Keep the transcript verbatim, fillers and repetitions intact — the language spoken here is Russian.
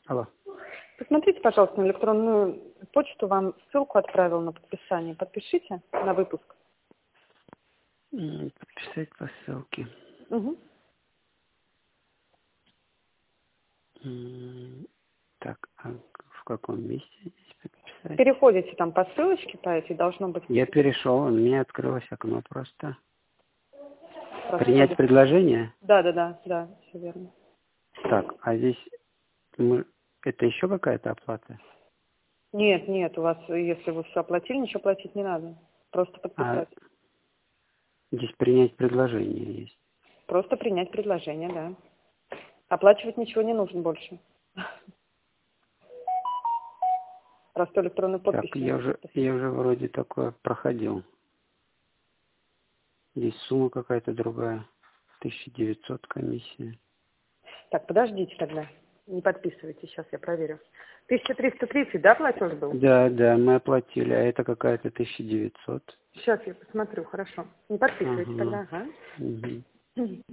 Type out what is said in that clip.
Алло. Посмотрите, пожалуйста, на электронную почту, вам ссылку отправил на подписание. Подпишите на выпуск. М, Подписать по ссылке. Угу. М, Так, а в каком месте здесь подписать? Переходите там по ссылочке, по этой, должно быть Я перешел, у меня открылось окно просто. Принять проходит. предложение? Да, да, да, да, все верно. Так, а здесь мы... это еще какая-то оплата? Нет, нет, у вас, если вы все оплатили, ничего платить не надо. Просто А подписать. здесь принять предложение есть. Просто принять предложение, да. Оплачивать ничего не нужно больше. Просто электронную подпись Так, я нужно уже, подписать. я уже вроде такое проходил. Здесь сумма какая-то другая. тысяча девятьсот комиссия. Так, подождите тогда. Не подписывайте, сейчас я проверю. тысяча триста тридцать, да, платеж был? Да, да, мы оплатили, а это какая-то тысяча девятьсот. Сейчас я посмотрю, хорошо. Не подписывайте Ага. тогда, ага. Угу.